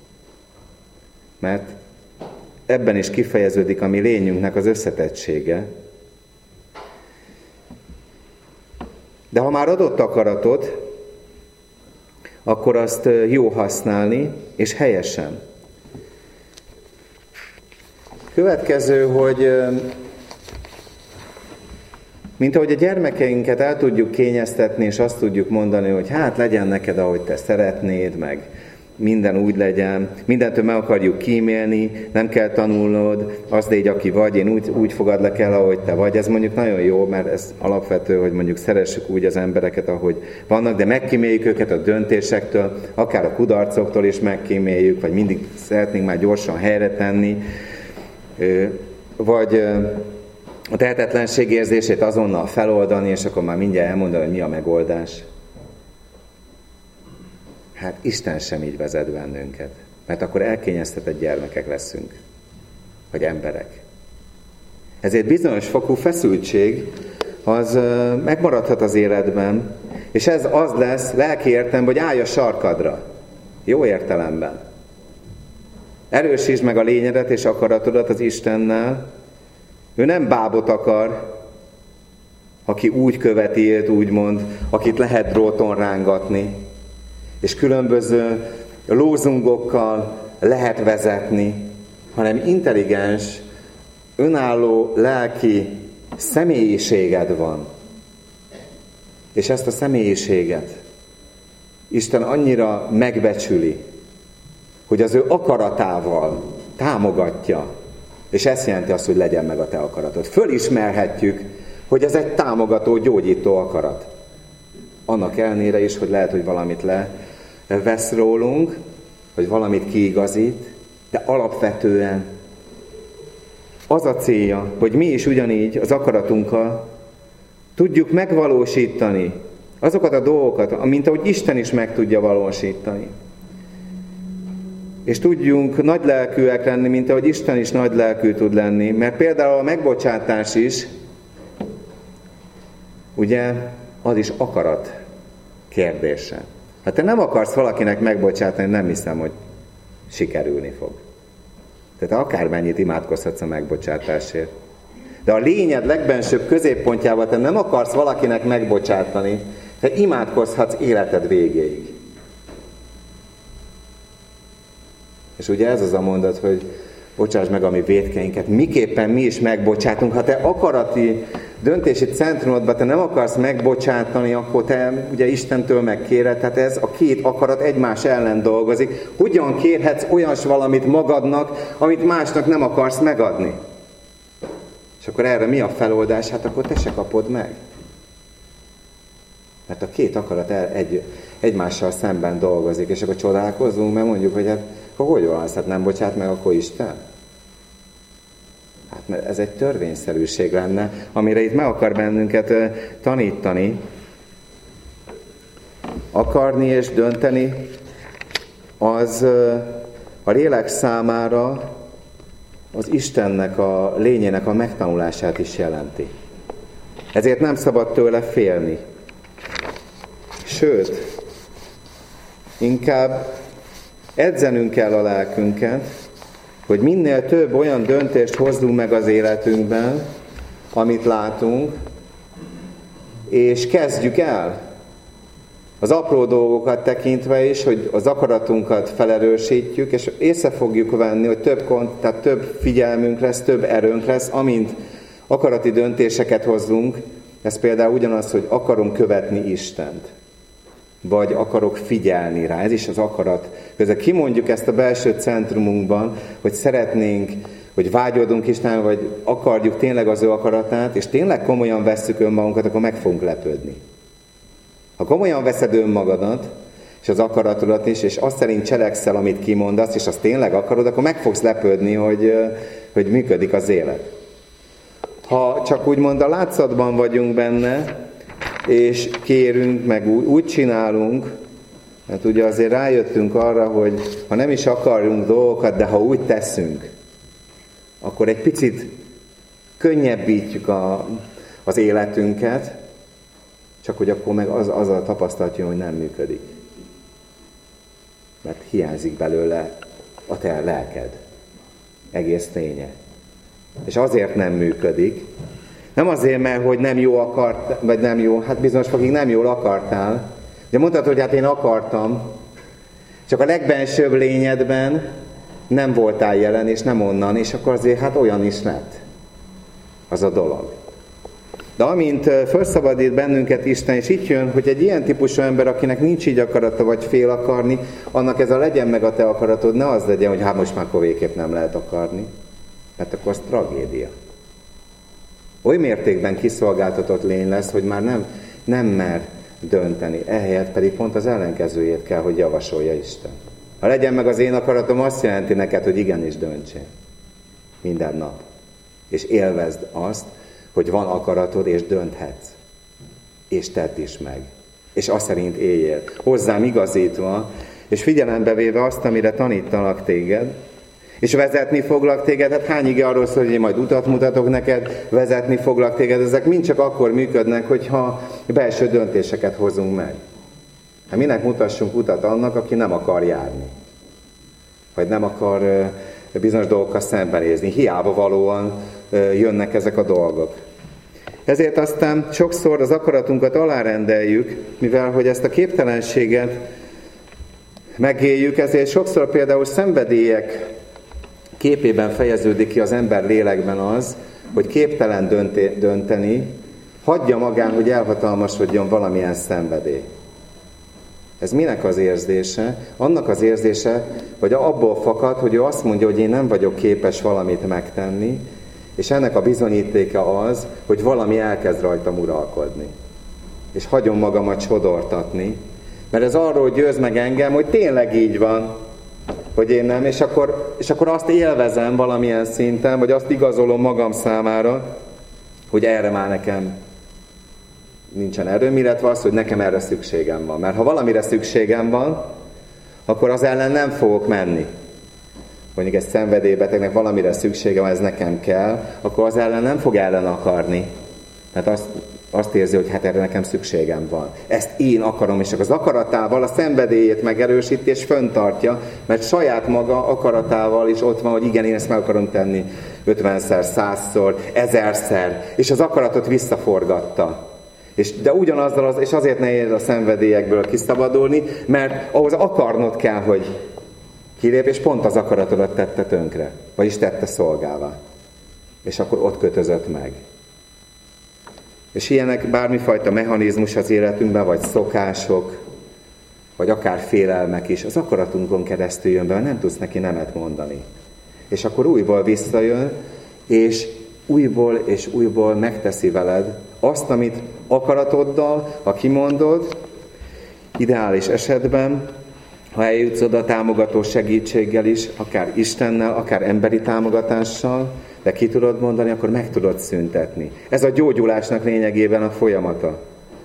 Mert ebben is kifejeződik a mi lényünknek az összetettsége. De ha már adott akaratot, akkor azt jó használni, és helyesen. Következő, hogy mint ahogy a gyermekeinket el tudjuk kényeztetni, és azt tudjuk mondani, hogy hát legyen neked, ahogy te szeretnéd, meg minden úgy legyen, mindentől meg akarjuk kímélni, nem kell tanulnod, azt légy, aki vagy, én úgy fogadlak el, ahogy te vagy. Ez mondjuk nagyon jó, mert ez alapvető, hogy mondjuk szeressük úgy az embereket, ahogy vannak, de megkíméljük őket a döntésektől, akár a kudarcoktól is megkíméljük, vagy mindig szeretnénk már gyorsan helyre tenni, vagy a tehetetlenség érzését azonnal feloldani, és akkor már mindjárt elmondani, hogy mi a megoldás. Hát Isten sem így vezet bennünket, mert akkor elkényeztetett gyermekek leszünk, vagy emberek. Ezért bizonyos fokú feszültség az megmaradhat az életben, és ez az lesz lelki értelemben, hogy állj a sarkadra. Jó értelemben. Erősítsd meg a lényedet és akaratodat az Istennel. Ő nem bábot akar, aki úgy követi őt, úgymond, akit lehet dróton rángatni, és különböző lózungokkal lehet vezetni, hanem intelligens, önálló lelki személyiséged van. És ezt a személyiséget Isten annyira megbecsüli, hogy az ő akaratával támogatja. És ez jelenti azt, hogy legyen meg a te akaratod. Fölismerhetjük, hogy ez egy támogató, gyógyító akarat. Annak ellenére is, hogy lehet, hogy valamit levesz rólunk, hogy valamit kiigazít, de alapvetően az a célja, hogy mi is ugyanígy az akaratunkkal tudjuk megvalósítani azokat a dolgokat, mint ahogy Isten is meg tudja valósítani. És tudjunk nagylelkűek lenni, mint ahogy Isten is nagylelkű tud lenni. Mert például a megbocsátás is, ugye, az is akarat kérdése. Ha te nem akarsz valakinek megbocsátani, nem hiszem, hogy sikerülni fog. Tehát akármennyit imádkozhatsz a megbocsátásért. De a lényed legbensőbb középpontjában te nem akarsz valakinek megbocsátani, te imádkozhatsz életed végéig. És ugye ez az a mondat, hogy bocsáss meg a mi vétkeinket, miképpen mi is megbocsátunk. Ha te akarati döntési centrumodban te nem akarsz megbocsátani, akkor te ugye Istentől megkéred, tehát ez a két akarat egymás ellen dolgozik. Hogyan kérhetsz olyas valamit magadnak, amit másnak nem akarsz megadni? És akkor erre mi a feloldás? Hát akkor te se kapod meg. Mert a két akarat egymással szemben dolgozik, és akkor csodálkozunk, mert mondjuk, hogy hát akkor hogy van az, hát nem bocsát meg akkor Isten? Hát mert ez egy törvényszerűség lenne, amire itt meg akar bennünket tanítani. Akarni és dönteni, az a lélek számára az Istennek a lényének a megtanulását is jelenti. Ezért nem szabad tőle félni. Sőt, inkább edzenünk kell a lelkünket, hogy minél több olyan döntést hozzunk meg az életünkben, amit látunk, és kezdjük el az apró dolgokat tekintve is, hogy az akaratunkat felerősítjük, és észre fogjuk venni, hogy több figyelmünk lesz, több erőnk lesz, amint akarati döntéseket hozzunk. Ez például ugyanaz, hogy akarom követni Istent, vagy akarok figyelni rá. Ez is az akarat. Közben kimondjuk ezt a belső centrumunkban, hogy szeretnénk, hogy vágyódunk Istenre, vagy akarjuk tényleg az ő akaratát, és tényleg komolyan vesszük önmagunkat, akkor meg fogunk lepődni. Ha komolyan veszed önmagadat, és az akaratodat is, és azt szerint cselekszel, amit kimondasz, és azt tényleg akarod, akkor meg fogsz lepődni, hogy működik az élet. Ha csak úgymond a látszatban vagyunk benne, és kérünk, meg úgy csinálunk, mert ugye azért rájöttünk arra, hogy ha nem is akarunk dolgokat, de ha úgy teszünk, akkor egy picit könnyebbítjük az életünket, csak hogy akkor meg az a tapasztalat jön, hogy nem működik. Mert hiányzik belőle a te lelked. Egész ténye. És azért nem működik. Nem azért, mert hogy nem jó akart, vagy nem jó, hát bizonyos fokig nem jól akartál. De mondtad, hogy hát én akartam, csak a legbensőbb lényedben nem voltál jelen, és nem onnan, és akkor azért hát olyan is lett az a dolog. De amint felszabadít bennünket Isten, és itt jön, hogy egy ilyen típusú ember, akinek nincs így akarata, vagy fél akarni, annak ez a legyen meg a te akaratod, ne az legyen, hogy hát most már akkor végképp nem lehet akarni. Mert akkor az tragédia. Oly mértékben kiszolgáltatott lény lesz, hogy már nem mer dönteni. Ehelyett pedig pont az ellenkezőjét kell, hogy javasolja Isten. Ha legyen meg az én akaratom, azt jelenti neked, hogy igenis döntsél. Minden nap. És élvezd azt, hogy van akaratod, és dönthetsz. És tedd is meg. És azt szerint éljél. Hozzám igazítva, és figyelembe véve azt, amire tanítalak téged, és vezetni foglak téged, hát hány ige arról szól, hogy én majd utat mutatok neked, vezetni foglak téged, ezek mind csak akkor működnek, hogyha belső döntéseket hozunk meg. Hát minek mutassunk utat annak, aki nem akar járni? Vagy nem akar bizonyos dolgokkal szembenézni. Hiába valóan jönnek ezek a dolgok. Ezért aztán sokszor az akaratunkat alárendeljük, mivel hogy ezt a képtelenséget megéljük, ezért sokszor például szenvedélyek képében fejeződik ki az ember lélekben az, hogy képtelen dönteni, hagyja magán, hogy elhatalmasodjon valamilyen szenvedély. Ez minek az érzése? Annak az érzése, hogy abból fakad, hogy ő azt mondja, hogy én nem vagyok képes valamit megtenni, és ennek a bizonyítéka az, hogy valami elkezd rajtam uralkodni. És hagyom magamat sodortatni, mert ez arról győz meg engem, hogy tényleg így van, hogy én nem, és akkor azt élvezem valamilyen szinten, vagy azt igazolom magam számára, hogy erre már nekem nincsen erőm, illetve az, hogy nekem erre szükségem van. Mert ha valamire szükségem van, akkor az ellen nem fogok menni. Mondjuk egy szenvedélybetegnek valamire szüksége van, ez nekem kell, akkor az ellen nem fog ellen akarni. Mert azt érzi, hogy hát erre nekem szükségem van. Ezt én akarom, és csak az akaratával a szenvedélyét megerősíti és föntartja, mert saját maga akaratával is ott van, hogy igen, én ezt meg akarom tenni 50-szer, 100-szor, 1000-szer, és az akaratot visszaforgatta. De ugyanazzal, és azért nehéz a szenvedélyekből kiszabadulni, mert ahhoz akarnod kell, hogy kilép, és pont az akaratodat tette tönkre, vagyis tette szolgává. És akkor ott kötözött meg. És ilyenek bármifajta mechanizmus az életünkben, vagy szokások, vagy akár félelmek is, az akaratunkon keresztül jön be, nem tudsz neki nemet mondani. És akkor újból visszajön, és újból megteszi veled azt, amit akaratoddal, ha kimondod, ideális esetben, ha eljutsz oda támogató segítséggel is, akár Istennel, akár emberi támogatással, de ki tudod mondani, akkor meg tudod szüntetni. Ez a gyógyulásnak lényegében a folyamata.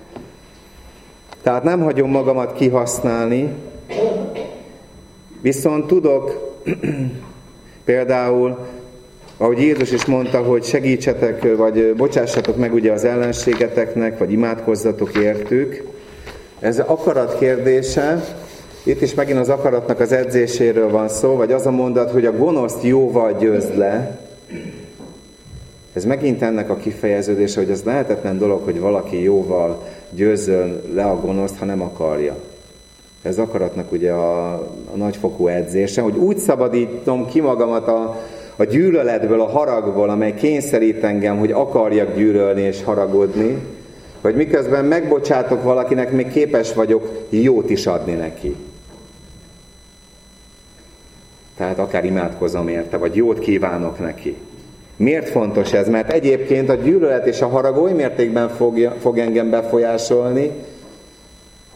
Tehát nem hagyom magamat kihasználni, viszont tudok például, ahogy Jézus is mondta, hogy segítsetek, vagy bocsássatok meg ugye az ellenségeteknek, vagy imádkozzatok értük. Ez akarat kérdése. Itt is megint az akaratnak az edzéséről van szó, vagy az a mondat, hogy a gonoszt jóval győzd le. Ez megint ennek a kifejeződése, hogy ez lehetetlen dolog, hogy valaki jóval győzzön le a gonoszt, ha nem akarja. Ez akaratnak ugye a nagyfokú edzése, hogy úgy szabadítom ki magamat a gyűlöletből, a haragból, amely kényszerít engem, hogy akarjak gyűlölni és haragudni, hogy miközben megbocsátok valakinek, még képes vagyok jót is adni neki. Tehát akár imádkozom érte, vagy jót kívánok neki. Miért fontos ez? Mert egyébként a gyűlölet és a harag oly mértékben fog engem befolyásolni,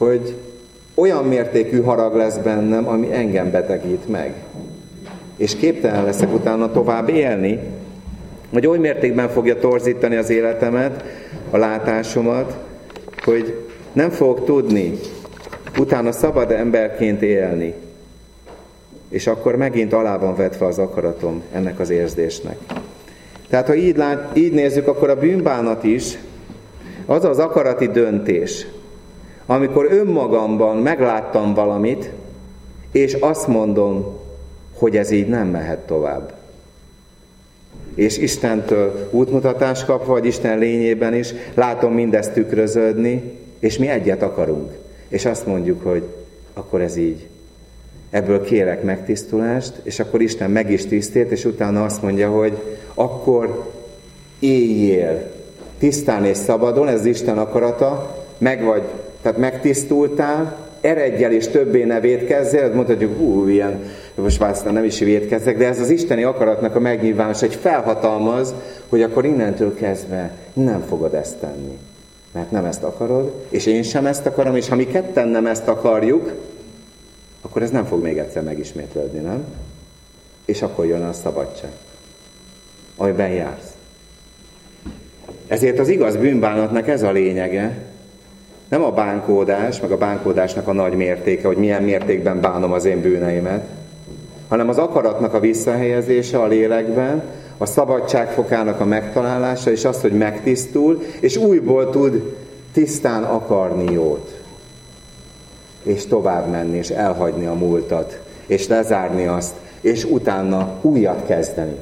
hogy olyan mértékű harag lesz bennem, ami engem betegít meg. És képtelen leszek utána tovább élni, vagy oly mértékben fogja torzítani az életemet, a látásomat, hogy nem fogok tudni utána szabad emberként élni. És akkor megint alá van vetve az akaratom ennek az érzésnek. Tehát ha így nézzük, akkor a bűnbánat is az az akarati döntés, amikor önmagamban megláttam valamit, és azt mondom, hogy ez így nem mehet tovább. És Istentől útmutatást kapva, vagy Isten lényében is látom mindezt tükröződni, és mi egyet akarunk. És azt mondjuk, hogy akkor ez így. Ebből kérek megtisztulást, és akkor Isten meg is tisztít, és utána azt mondja, hogy akkor éljél tisztán és szabadon, ez Isten akarata, tehát megtisztultál, eredj el és többé ne vétkezzél, mondhatjuk, ilyen, most már nem is vétkezzek, de ez az isteni akaratnak a megnyilvánulása, hogy felhatalmaz, hogy akkor innentől kezdve nem fogod ezt tenni. Mert nem ezt akarod, és én sem ezt akarom, és ha mi ketten nem ezt akarjuk, akkor ez nem fog még egyszer megismétlődni, nem? És akkor jön a szabadság, amiben jársz. Ezért az igaz bűnbánatnak ez a lényege, nem a bánkódás, meg a bánkódásnak a nagy mértéke, hogy milyen mértékben bánom az én bűneimet, hanem az akaratnak a visszahelyezése a lélekben, a szabadságfokának a megtalálása, és az, hogy megtisztul, és újból tud tisztán akarni jót. És tovább menni, és elhagyni a múltat, és lezárni azt, és utána újat kezdeni.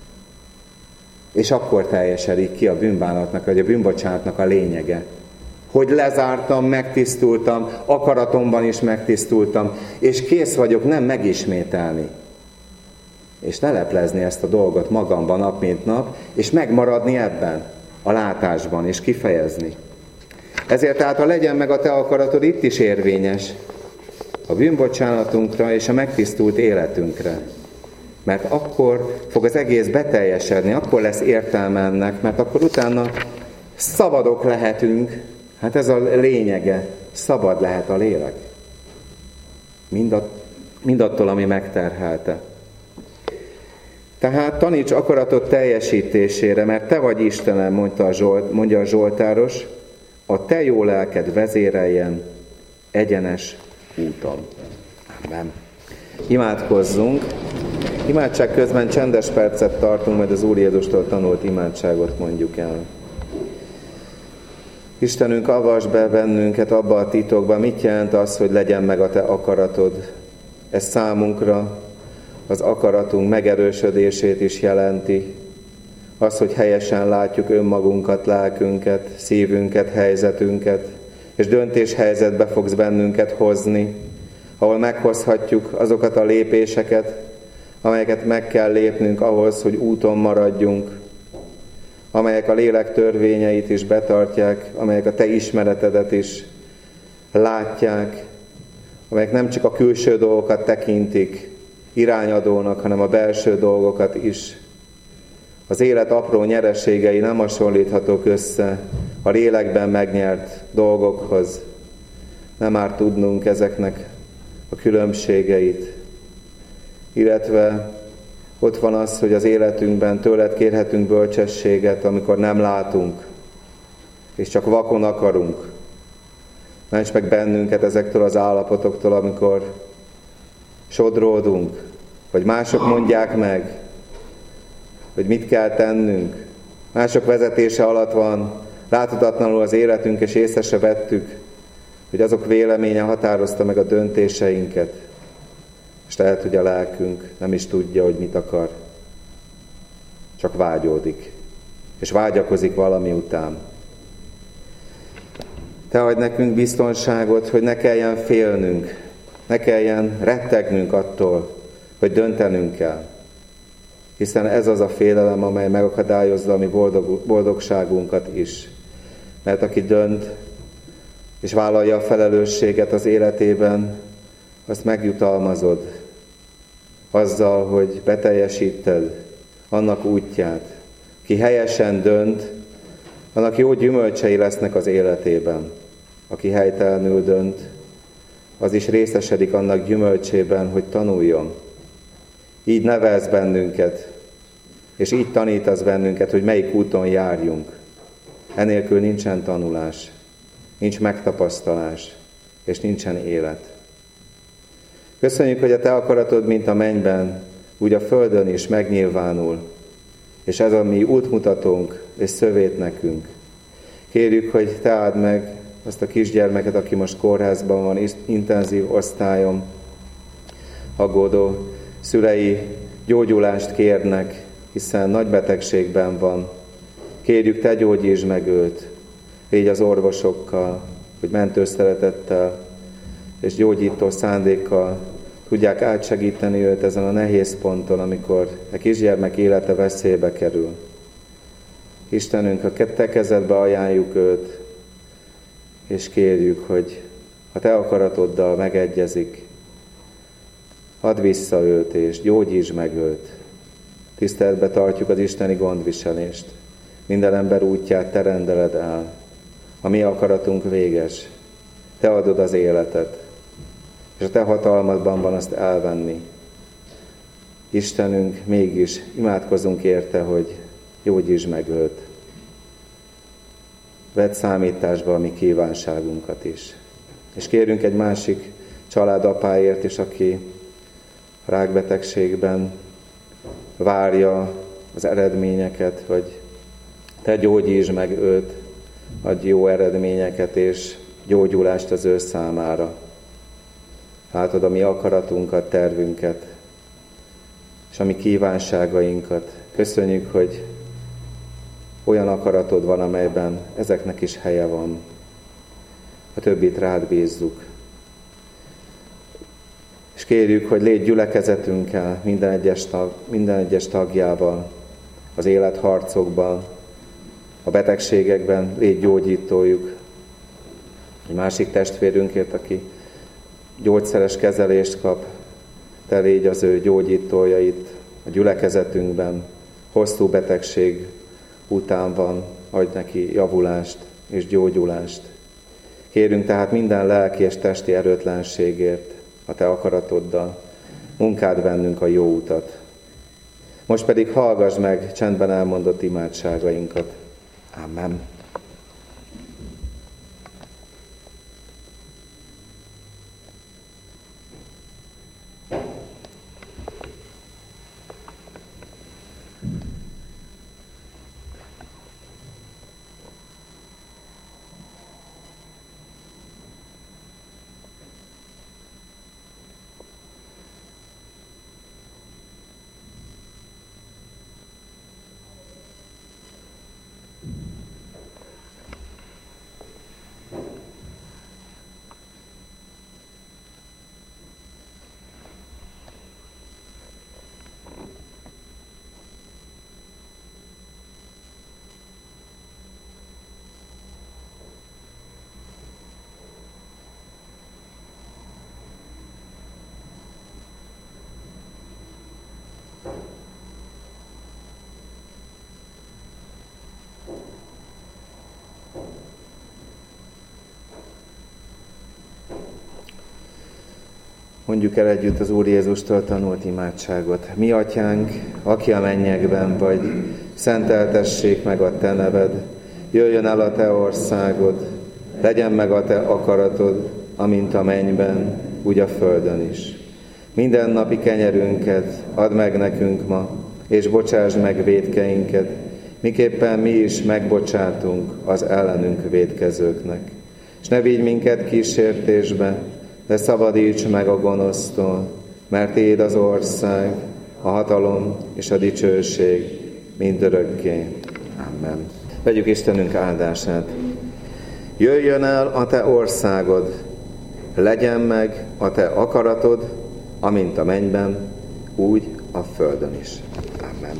És akkor teljesedik ki a bűnbánatnak, vagy a bűnbocsánatnak a lényege. Hogy lezártam, megtisztultam, akaratomban is megtisztultam, és kész vagyok nem megismételni. És leleplezni ezt a dolgot magamban nap mint nap, és megmaradni ebben, a látásban, és kifejezni. Ezért tehát a legyen meg a te akaratod itt is érvényes a bűnbocsánatunkra és a megtisztult életünkre. Mert akkor fog az egész beteljesedni, akkor lesz értelme ennek, mert akkor utána szabadok lehetünk, hát ez a lényege, szabad lehet a lélek. Mindattól, ami megterhelte. Tehát taníts akaratot teljesítésére, mert te vagy Istenem, mondja a Zsoltáros, a te jó lelked vezéreljen egyenes úton. Amen. Imádkozzunk. Imádság közben csendes percet tartunk, majd az Úr Jézustól tanult imádságot mondjuk el. Istenünk, avasd be bennünket abba a titokba, mit jelent az, hogy legyen meg a te akaratod. Ez számunkra az akaratunk megerősödését is jelenti. Az, hogy helyesen látjuk önmagunkat, lelkünket, szívünket, helyzetünket, és döntéshelyzetbe fogsz bennünket hozni, ahol meghozhatjuk azokat a lépéseket, amelyeket meg kell lépnünk ahhoz, hogy úton maradjunk, amelyek a lélek törvényeit is betartják, amelyek a te ismeretedet is látják, amelyek nem csak a külső dolgokat tekintik irányadónak, hanem a belső dolgokat is. Az élet apró nyereségei nem hasonlíthatók össze a lélekben megnyert dolgokhoz. Nem árt tudnunk ezeknek a különbségeit. Illetve ott van az, hogy az életünkben tőled kérhetünk bölcsességet, amikor nem látunk, és csak vakon akarunk. Ments meg bennünket ezektől az állapotoktól, amikor sodródunk, vagy mások mondják meg, hogy mit kell tennünk. Mások vezetése alatt van láthatatlanul az életünk, és észre se vettük, hogy azok véleménye határozta meg a döntéseinket. És lehet, hogy a lelkünk nem is tudja, hogy mit akar. Csak vágyódik. És vágyakozik valami után. Te adj nekünk biztonságot, hogy ne kelljen félnünk, ne kelljen rettegnünk attól, hogy döntenünk kell. Hiszen ez az a félelem, amely megakadályozza a mi boldogságunkat is. Mert aki dönt, és vállalja a felelősséget az életében, azt megjutalmazod azzal, hogy beteljesíted annak útját. Ki helyesen dönt, annak jó gyümölcsei lesznek az életében. aki helytelenül dönt, az is részesedik annak gyümölcsében, hogy tanuljon. Így nevelsz bennünket, és így tanítasz bennünket, hogy melyik úton járjunk. Enélkül nincsen tanulás, nincs megtapasztalás, és nincsen élet. Köszönjük, hogy a Te akaratod, mint a mennyben, úgy a földön is megnyilvánul, és ez a mi útmutatónk és szövét nekünk. Kérjük, hogy Te áld meg azt a kisgyermeket, aki most kórházban van, intenzív osztályon, aggódó szülei gyógyulást kérnek, hiszen nagy betegségben van. Kérjük, Te gyógyítsd meg őt, légy az orvosokkal, hogy mentő szeretettel és gyógyító szándékkal tudják átsegíteni őt ezen a nehéz ponton, amikor a kisgyermek élete veszélybe kerül. Istenünk, a Te kezedbe ajánljuk őt, és kérjük, hogy ha Te akaratoddal megegyezik, add vissza őt, és gyógyítsd meg őt. Tiszteletbe tartjuk az isteni gondviselést. Minden ember útját Te rendeled el. A mi akaratunk véges. Te adod az életet, és a Te hatalmadban van azt elvenni. Istenünk, mégis imádkozunk érte, hogy gyógyítsd meg őt. Vedd számításba a mi kívánságunkat is. És kérünk egy másik családapáért is, aki rákbetegségben várja az eredményeket, hogy Te gyógyítsd meg őt, adj jó eredményeket és gyógyulást az ő számára. Látod a mi akaratunkat, tervünket, és a mi kívánságainkat. Köszönjük, hogy olyan akaratod van, amelyben ezeknek is helye van. A többit rád bízzuk. És kérjük, hogy légy gyülekezetünkkel, minden egyes tagjával, az életharcokban, a betegségekben, légy gyógyítójuk. Egy másik testvérünkért, aki gyógyszeres kezelést kap, Te légy az ő gyógyítója itt a gyülekezetünkben, hosszú betegség után van, adj neki javulást és gyógyulást. Kérünk tehát minden lelki és testi erőtlenségért, a Te akaratoddal, munkád bennünk a jó utat. Most pedig hallgass meg csendben elmondott imádságainkat. Amen. Mondjuk el együtt az Úr Jézustól tanult imádságot. Mi atyánk, aki a mennyekben vagy, szenteltessék meg a Te neved, jöjjön el a Te országod, legyen meg a Te akaratod, amint a mennyben, úgy a földön is. Minden napi kenyerünket add meg nekünk ma, és bocsásd meg vétkeinket, miképpen mi is megbocsátunk az ellenünk vétkezőknek. És ne vigy minket kísértésbe, de szabadíts meg a gonosztól, mert Tiéd az ország, a hatalom és a dicsőség mindörökké. Amen. Vegyük Istenünk áldását. Jöjjön el a Te országod, legyen meg a Te akaratod, amint a mennyben, úgy a földön is. Amen.